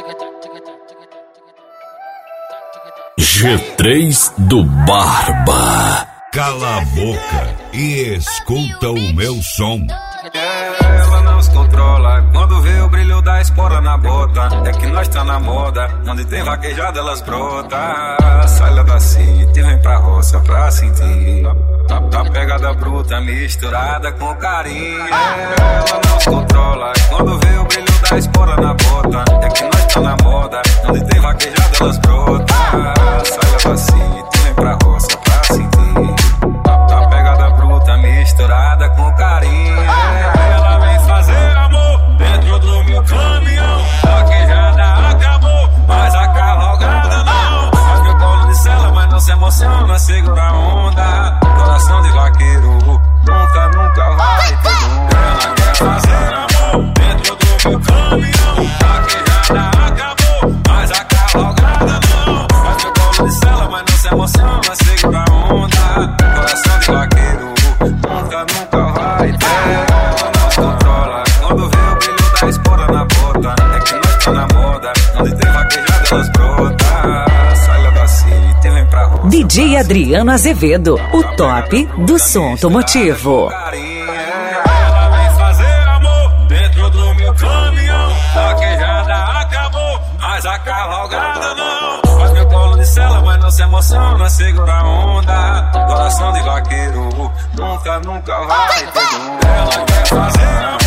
G3 do Barba. Cala a boca e escuta o meu som. Ela não se controla quando vê o brilho da espora na bota. É que nós tá na moda, onde tem vaquejada elas brota. Sai lá da city, vem pra roça pra sentir a pegada bruta misturada com carinho. Ela não se controla quando vê o brilho da espora na bota. É que nós tá na moda, onde tem vaquejada elas brota. Sai lá da city, vem pra roça pra sentir a pegada bruta misturada com carinho. Ela vem fazer amor dentro do meu caminhão. Vaquejada acabou, mas a cavalgada não. Faz meu colo de cela, mas não se emociona, segura a onda. Coração de vaqueiro, nunca vai ter dor. Ela quer fazer amor dentro do meu caminhão. Vaquejada acabou, mas a cavalgada não. Faz meu colo de cela, mas não se emociona, segura a onda. Coração de vaqueiro, nunca vai ter. Ela não se controla quando vê o brilho da espora na bota. É que nós tá na moda, onde tem vaquejada elas brota. Sai lá da city, vem pra roça. DJ Adriano Azevedo, o top do som automotivo. Ela vem fazer amor dentro do meu caminhão. Vaquejada acabou, mas a cavalgada não. Faz meu colo de cela, mas não se emociona, segura a onda. Coração de vaqueiro, nunca vai ter dor. Ela quer fazer amor